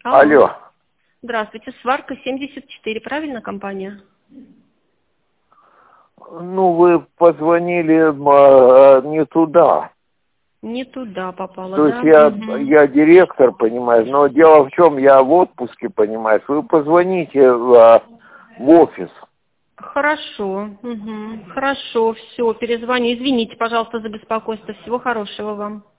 Алло. Здравствуйте, сварка 74, правильно компания? Ну, вы позвонили не туда. Не туда попала, То есть да? я директор, понимаешь, но дело в чем, я в отпуске, понимаешь, вы позвоните в офис. Хорошо, хорошо, все, перезвоню. Извините, пожалуйста, за беспокойство. Всего хорошего вам.